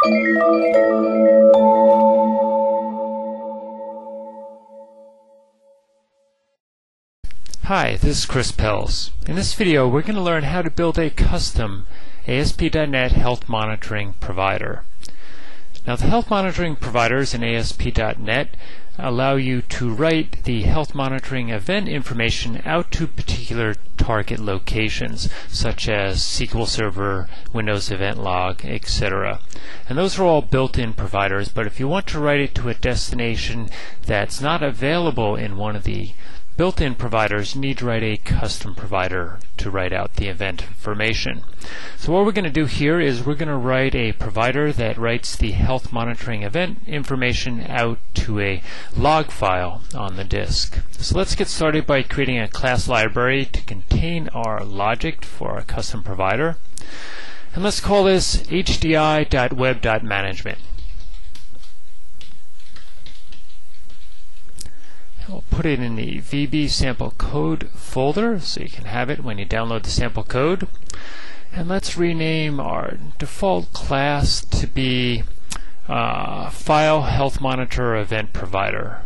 Hi, this is Chris Pells. In this video, we're going to learn how to build a custom ASP.NET Health Monitoring provider. Now, the health monitoring providers in ASP.NET allow you to write the health monitoring event information out to particular target locations, such as SQL Server, Windows Event Log, etc. And those are all built-in providers, but if you want to write it to a destination that's not available in one of the built-in providers, you need to write a custom provider to write out the event information. So what we're going to do here is we're going to write a provider that writes the health monitoring event information out to a log file on the disk. So let's get started by creating a class library to contain our logic for our custom provider. And let's call this hdi.web.management. We'll put it in the VB sample code folder so you can have it when you download the sample code. And let's rename our default class to be File Health Monitor Event Provider.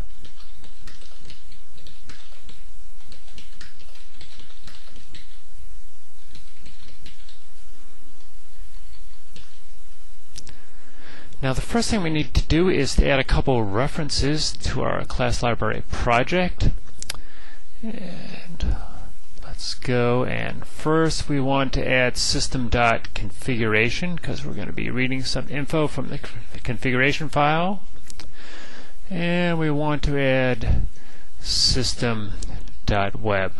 Now, the first thing we need to do is to add a couple references to our class library project. And let's go, and first we want to add system.configuration because we're going to be reading some info from the configuration file. And we want to add system.web.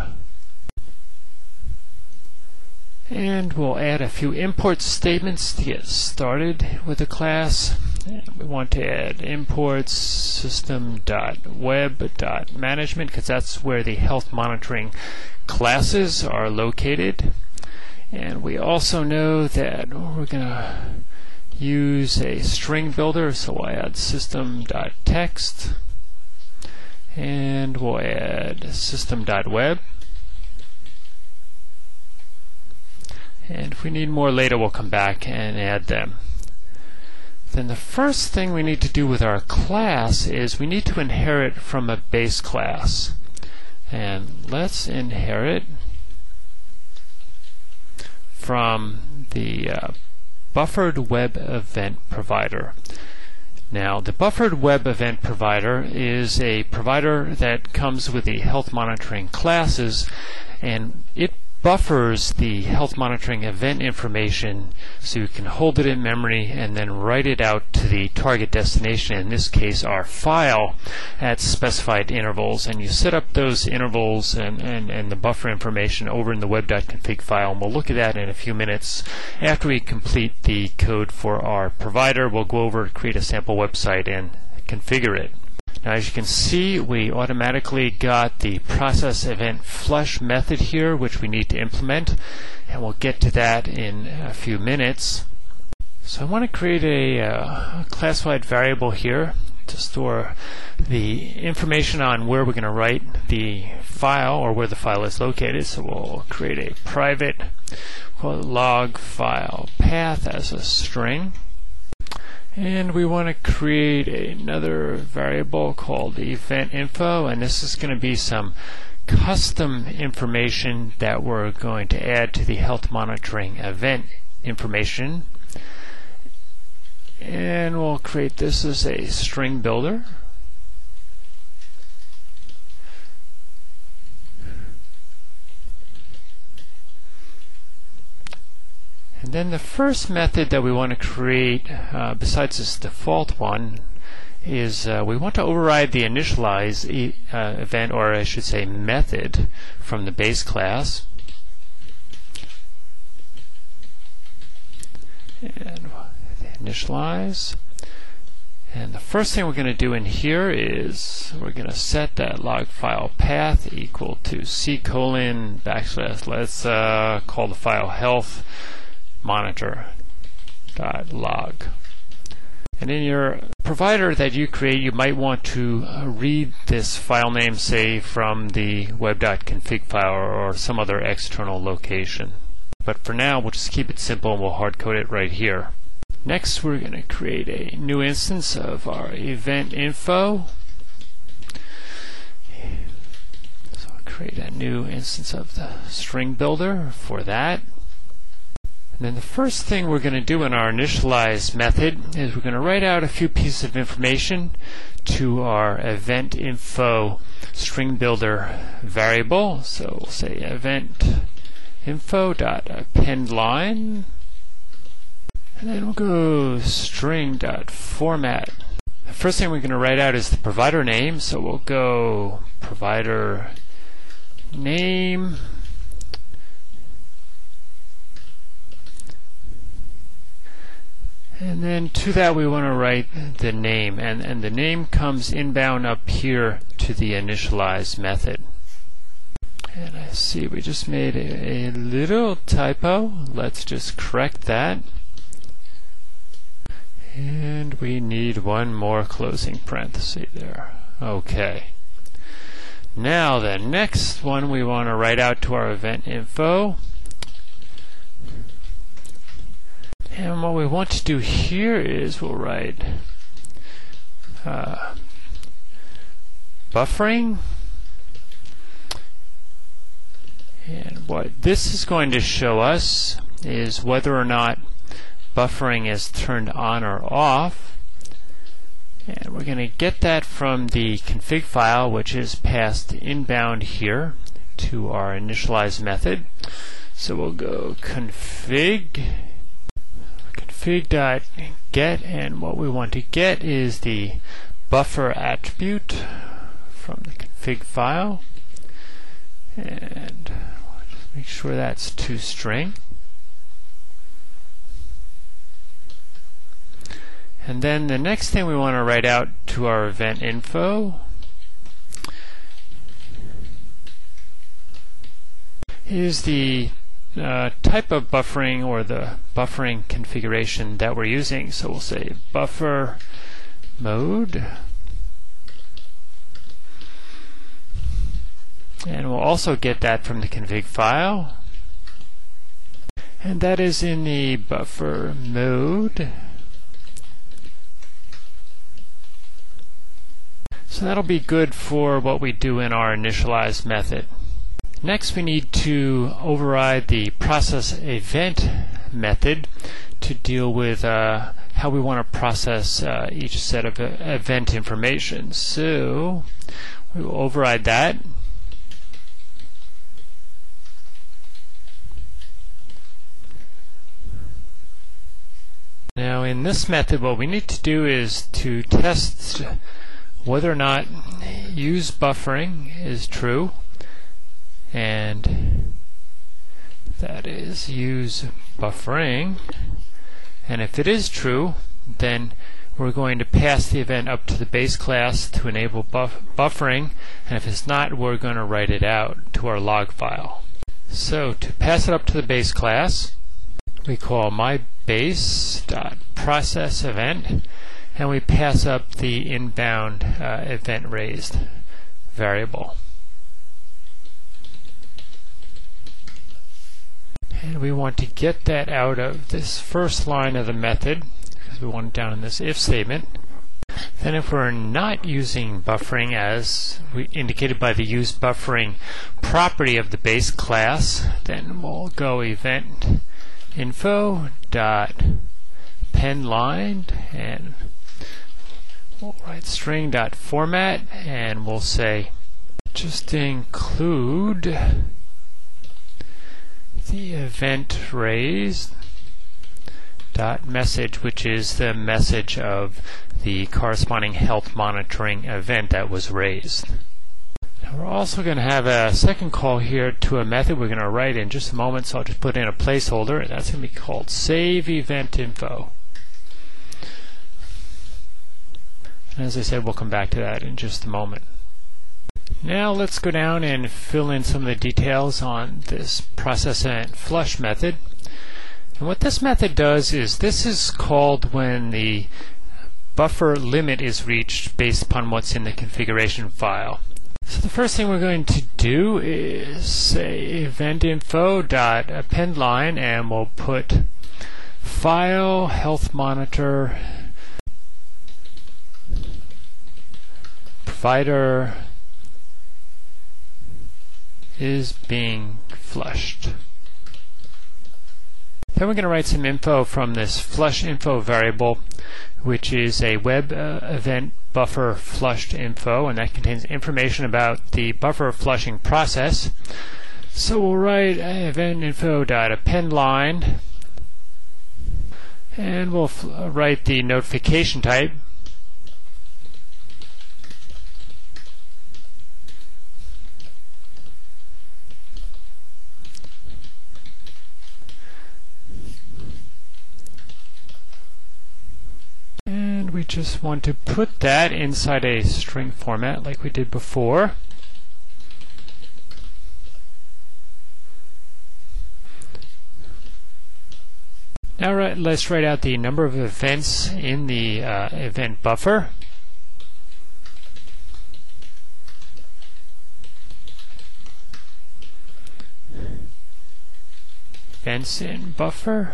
And we'll add a few import statements to get started with the class. We want to add imports system.web.management because that's where the health monitoring classes are located. And we also know that we're going to use a string builder, so we'll add system.text, and we'll add system.web. And if we need more later, we'll come back and add them. Then the first thing we need to do with our class is we need to inherit from a base class. And let's inherit from the buffered web event provider. Now, the buffered web event provider is a provider that comes with the health monitoring classes, and it buffers the health monitoring event information so you can hold it in memory and then write it out to the target destination, in this case our file, at specified intervals. And you set up those intervals and the buffer information over in the web.config file, and we'll look at that in a few minutes. After we complete the code for our provider, we'll go over, create a sample website, and configure it. Now, as you can see, we automatically got the process event flush method here, which we need to implement, and we'll get to that in a few minutes. So I want to create a class-wide variable here to store the information on where we're going to write the file, or where the file is located. So we'll create a private, call it log file path as a string. And we want to create another variable called event info, and this is going to be some custom information that we're going to add to the health monitoring event information. And we'll create this as a string builder. And then the first method that we want to create, besides this default one, is we want to override the initialize event, or I should say method, from the base class. And initialize. And the first thing we're going to do in here is we're going to set that log file path equal to c:\\. Let's call the file health monitor.log. And in your provider that you create, you might want to read this file name, say, from the web.config file or some other external location. But for now, we'll just keep it simple and we'll hard code it right here. Next, we're going to create a new instance of our event info. So I'll create a new instance of the string builder for that. And then the first thing we're going to do in our initialize method is we're going to write out a few pieces of information to our event info string builder variable. So we'll say event info.append line, and then we'll go string.format. The first thing we're going to write out is the provider name, so we'll go provider name, and then to that we want to write the name, and the name comes inbound up here to the initialize method. And I see we just made a little typo. Let's just correct that. And we need one more closing parenthesis there. Okay. Now the next one we want to write out to our event info. And what we want to do here is we'll write buffering. And what this is going to show us is whether or not buffering is turned on or off. And we're going to get that from the config file, which is passed inbound here to our initialize method. So we'll go config.get, and what we want to get is the buffer attribute from the config file. And we'll just make sure that's toString. And then the next thing we want to write out to our event info is the type of buffering or the buffering configuration that we're using. So we'll say buffer mode, and we'll also get that from the config file, and that is in the buffer mode. So that'll be good for what we do in our initialize method. Next, we need to override the process event method to deal with how we want to process each set of event information. So we will override that. Now in this method, what we need to do is to test whether or not use buffering is true, and that is use buffering, and if it is true, then we're going to pass the event up to the base class to enable buffering, and if it's not, we're going to write it out to our log file. So to pass it up to the base class, we call mybase.processEvent, and we pass up the inbound event raised variable. And we want to get that out of this first line of the method, because we want it down in this if statement. Then if we're not using buffering as we indicated by the use buffering property of the base class, then we'll go event info dot append line, and we'll write string.format, and we'll say just include the event raised dot message, which is the message of the corresponding health monitoring event that was raised. Now we're also going to have a second call here to a method we're going to write in just a moment, so I'll just put in a placeholder, and that's going to be called save event info. And as I said, we'll come back to that in just a moment. Now let's go down and fill in some of the details on this process event flush method. And what this method does is this is called when the buffer limit is reached based upon what's in the configuration file. So the first thing we're going to do is say event info.append line, and we'll put file health monitor provider is being flushed. Then we're going to write some info from this flush info variable, which is a web event buffer flushed info, and that contains information about the buffer flushing process. So we'll write event info.append line, and we'll write the notification type. And we just want to put that inside a string format like we did before. Now let's write out the number of events in the event buffer. Events in buffer.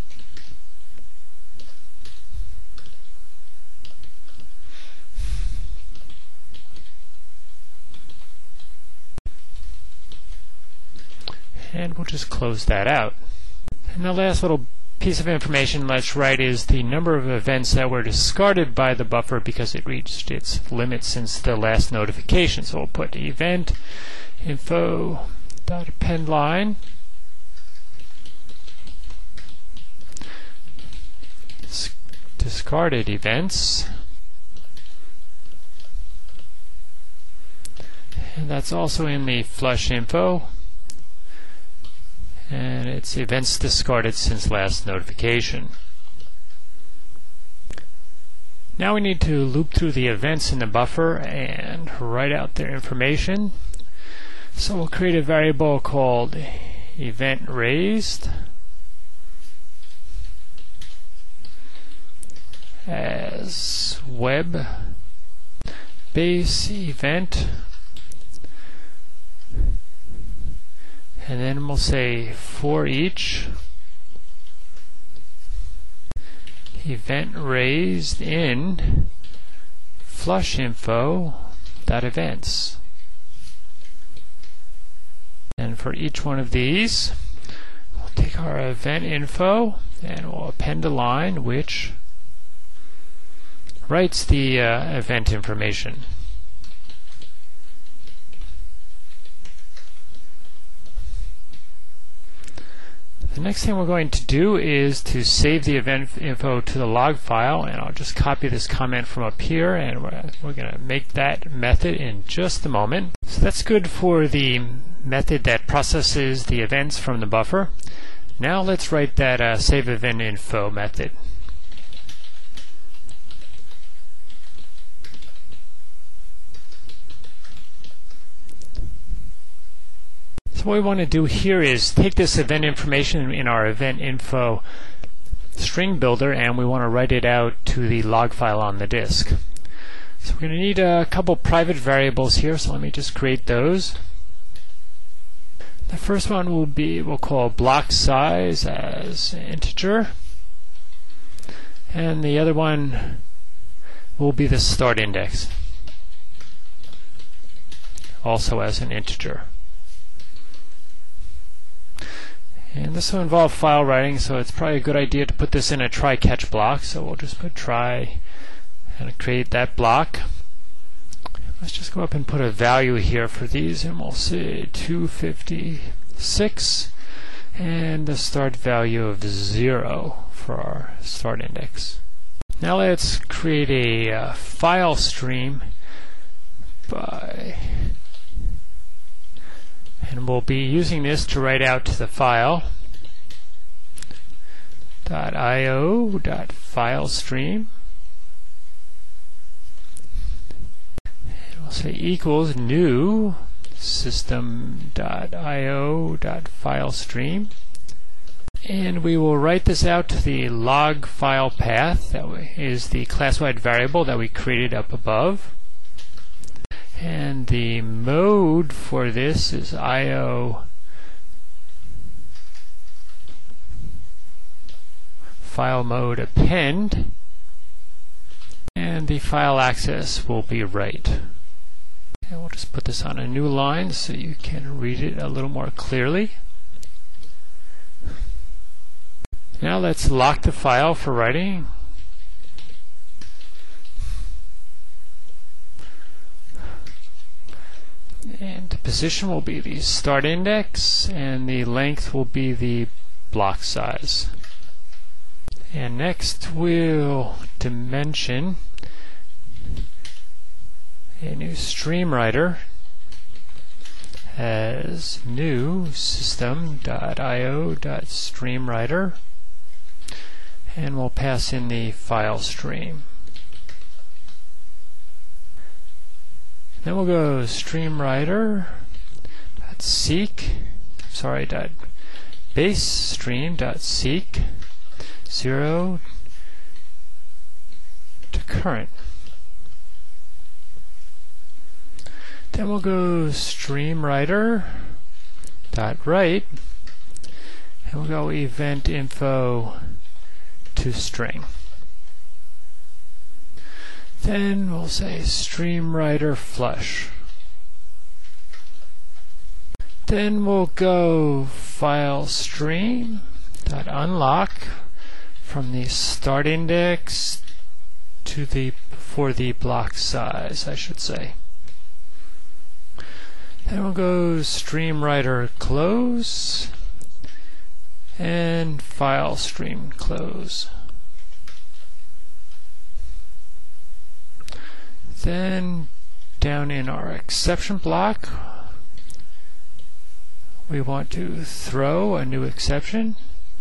And we'll just close that out. And the last little piece of information let's write is the number of events that were discarded by the buffer because it reached its limit since the last notification. So we'll put event info.append line discarded events, and that's also in the flush info, and it's events discarded since last notification. Now we need to loop through the events in the buffer and write out their information. So we'll create a variable called event raised as web base event, and then we'll say for each event raised in flush info dot events. And for each one of these, we'll take our event info and we'll append a line which writes the event information. The next thing we're going to do is to save the event info to the log file, and I'll just copy this comment from up here, and we're going to make that method in just a moment. So that's good for the method that processes the events from the buffer. Now let's write that save event info method. So what we want to do here is take this event information in our event info string builder, and we want to write it out to the log file on the disk. So we're going to need a couple private variables here, so let me just create those. The first one we'll call block size as integer, and the other one will be the start index, also as an integer. And this will involve file writing, so it's probably a good idea to put this in a try-catch block. So we'll just put try and create that block. Let's just go up and put a value here for these, and we'll say 256 and the start value of 0 for our start index. Now let's create a file stream and we'll be using this to write out to the file .io.filestream, and we'll say equals new system.io.filestream, and we will write this out to the log file path that is the class-wide variable that we created up above. And the mode for this is IO file mode append, and the file access will be write. And we'll just put this on a new line so you can read it a little more clearly. Now let's lock the file for writing. And the position will be the start index, and the length will be the block size. And next we'll dimension a new stream writer as new system.io.streamwriter, and we'll pass in the file stream. Then we'll go base stream.seek 0 to current. Then we'll go streamwriter.write, and we'll go event info to string. Then we'll say streamwriter flush. Then we'll go file stream.unlock from the start index to for the block size, I should say. Then we'll go streamwriter close and file stream close. Then down in our exception block, we want to throw a new exception.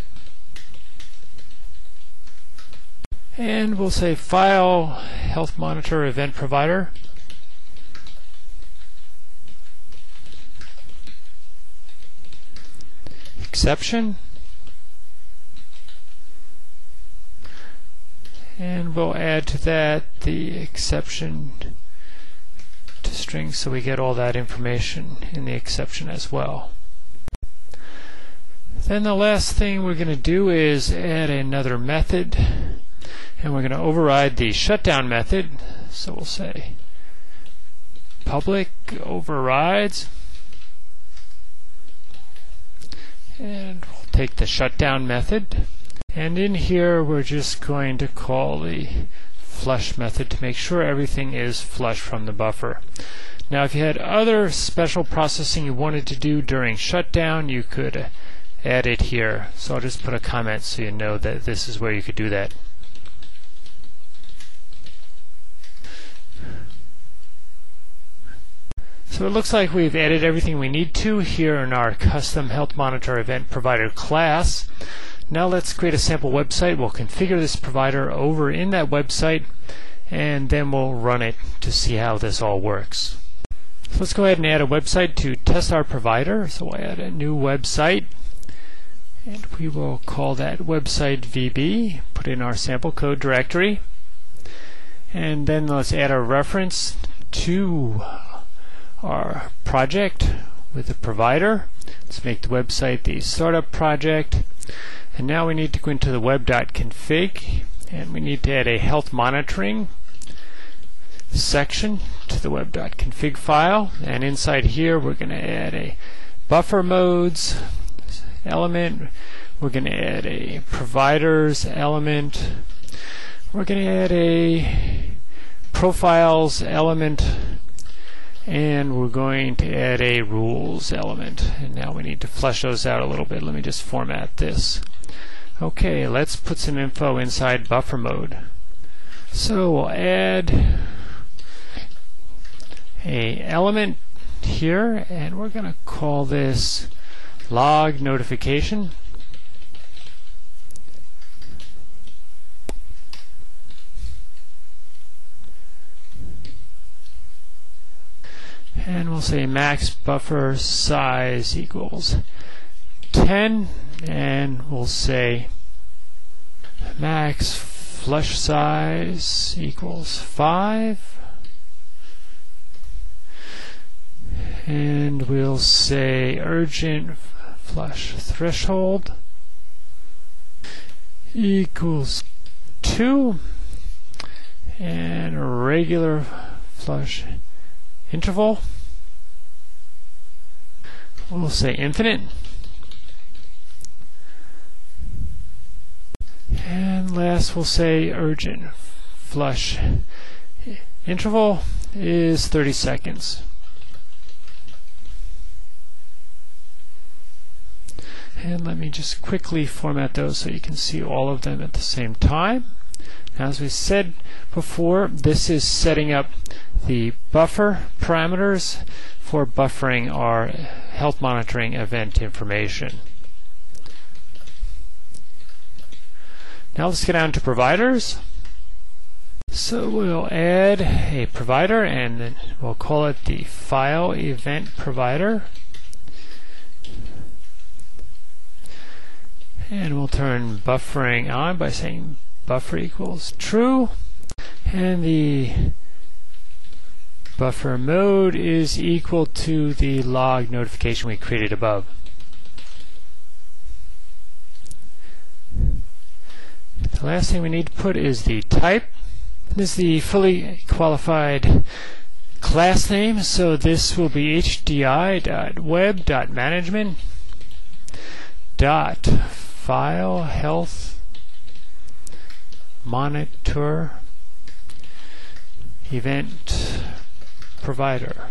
And we'll say file health monitor event provider. Exception. And we'll add to that the exception to string so we get all that information in the exception as well. Then the last thing we're going to do is add another method, and we're going to override the shutdown method. So we'll say public overrides, and we'll take the shutdown method. And in here we're just going to call the flush method to make sure everything is flush from the buffer. Now if you had other special processing you wanted to do during shutdown, you could add it here. So I'll just put a comment so you know that this is where you could do that. So it looks like we've added everything we need to here in our custom health monitor event provider class. Now let's create a sample website. We'll configure this provider over in that website, and then we'll run it to see how this all works. So let's go ahead and add a website to test our provider. So we'll add a new website, and we will call that website VB, put in our sample code directory, and then let's add a reference to our project with the provider. Let's make the website the startup project. And now we need to go into the web.config, and we need to add a health monitoring section to the web.config file. And inside here we're going to add a buffer modes element. We're going to add a providers element. We're going to add a profiles element. And we're going to add a rules element. And now we need to flesh those out a little bit. Let me just format this. Okay, let's put some info inside buffer mode. So we'll add a element here, and we're going to call this log notification. And we'll say max buffer size equals 10, and we'll say max flush size equals 5, and we'll say urgent flush threshold equals 2, and a regular flush interval. We'll say infinite. And last we'll say urgent flush interval is 30 seconds. And let me just quickly format those so you can see all of them at the same time. As we said before, this is setting up the buffer parameters for buffering our health monitoring event information. Now let's get down to providers. So we'll add a provider and then we'll call it the file event provider. And we'll turn buffering on by saying buffer equals true, and the buffer mode is equal to the log notification we created above. The last thing we need to put is the type. This is the fully qualified class name, so this will be hdi.web.management.file health monitor event provider.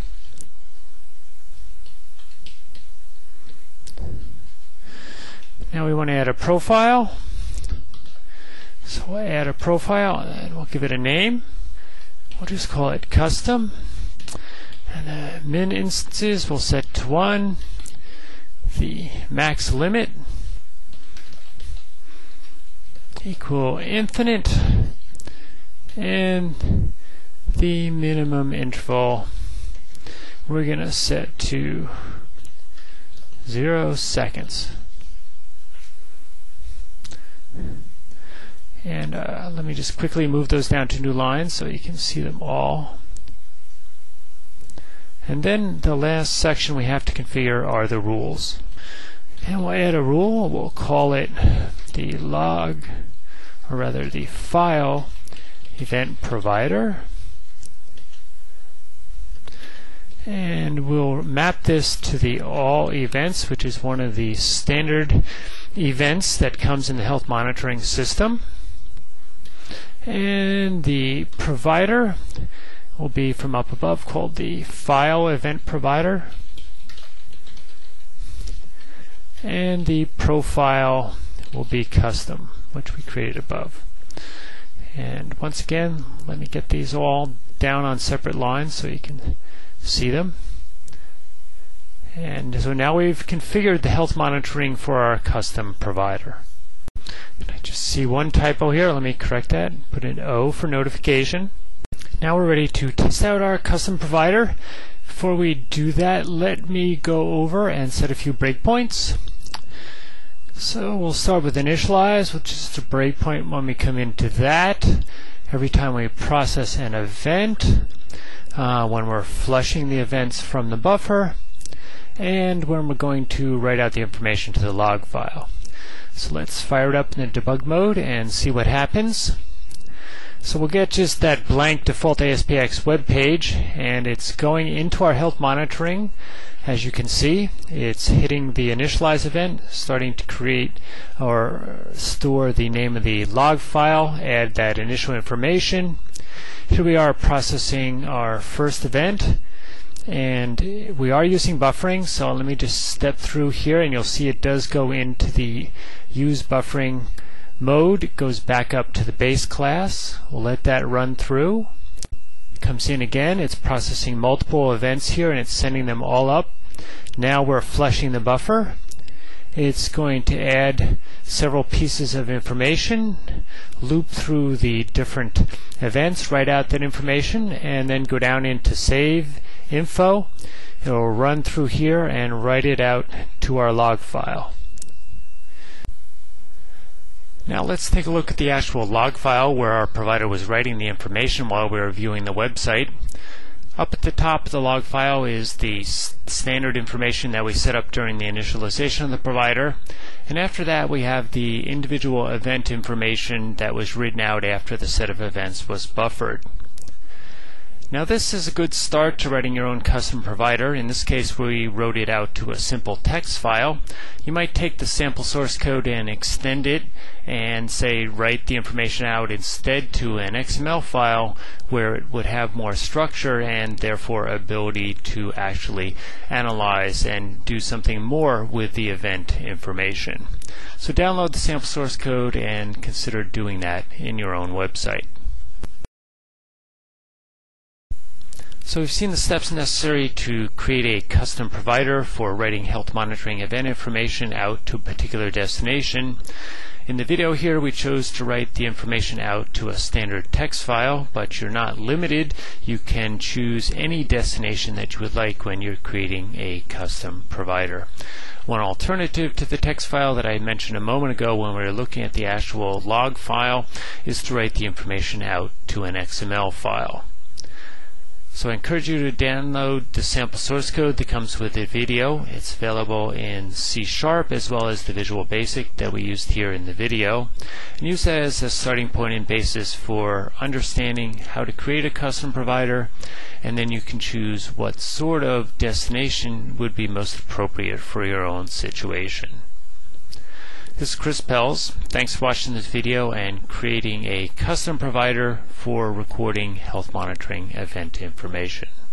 Now we want to add a profile. So we'll add a profile and we'll give it a name. We'll just call it custom. And the min instances we'll set to 1. The max limit equal infinite, and the minimum interval we're going to set to 0 seconds. And let me just quickly move those down to new lines so you can see them all. And then the last section we have to configure are the rules. And we'll add a rule. We'll call it the log, or rather the file event provider. And we'll map this to the all events, which is one of the standard events that comes in the health monitoring system. And the provider will be from up above, called the file event provider. And the profile will be custom, which we created above. And once again, let me get these all down on separate lines so you can see them. And so now we've configured the health monitoring for our custom provider. I just see one typo here. Let me correct that. Put an O for notification. Now we're ready to test out our custom provider. Before we do that, let me go over and set a few breakpoints. So we'll start with initialize, which is the breakpoint when we come into that. Every time we process an event, when we're flushing the events from the buffer, and when we're going to write out the information to the log file. So let's fire it up in the debug mode and see what happens. So we'll get just that blank default ASPX web page, and it's going into our health monitoring. As you can see, it's hitting the initialize event, starting to create or store the name of the log file, add that initial information. Here we are processing our first event, and we are using buffering, so let me just step through here and you'll see it does go into the use buffering mode. It goes back up to the base class. We'll let that run through. It comes in again, it's processing multiple events here and it's sending them all up. Now we're flushing the buffer. It's going to add several pieces of information, loop through the different events, write out that information, and then go down into save info. It will run through here and write it out to our log file. Now let's take a look at the actual log file where our provider was writing the information while we were viewing the website. Up at the top of the log file is the standard information that we set up during the initialization of the provider, and after that we have the individual event information that was written out after the set of events was buffered. Now this is a good start to writing your own custom provider. In this case we wrote it out to a simple text file. You might take the sample source code and extend it and say write the information out instead to an XML file where it would have more structure and therefore ability to actually analyze and do something more with the event information. So download the sample source code and consider doing that in your own website. So we've seen the steps necessary to create a custom provider for writing health monitoring event information out to a particular destination. In the video here we chose to write the information out to a standard text file, but you're not limited. You can choose any destination that you would like when you're creating a custom provider. One alternative to the text file that I mentioned a moment ago when we were looking at the actual log file is to write the information out to an XML file. So I encourage you to download the sample source code that comes with the video. It's available in C# as well as the Visual Basic that we used here in the video. And use that as a starting point and basis for understanding how to create a custom provider, and then you can choose what sort of destination would be most appropriate for your own situation. This is Chris Pelz. Thanks for watching this video and creating a custom provider for recording health monitoring event information.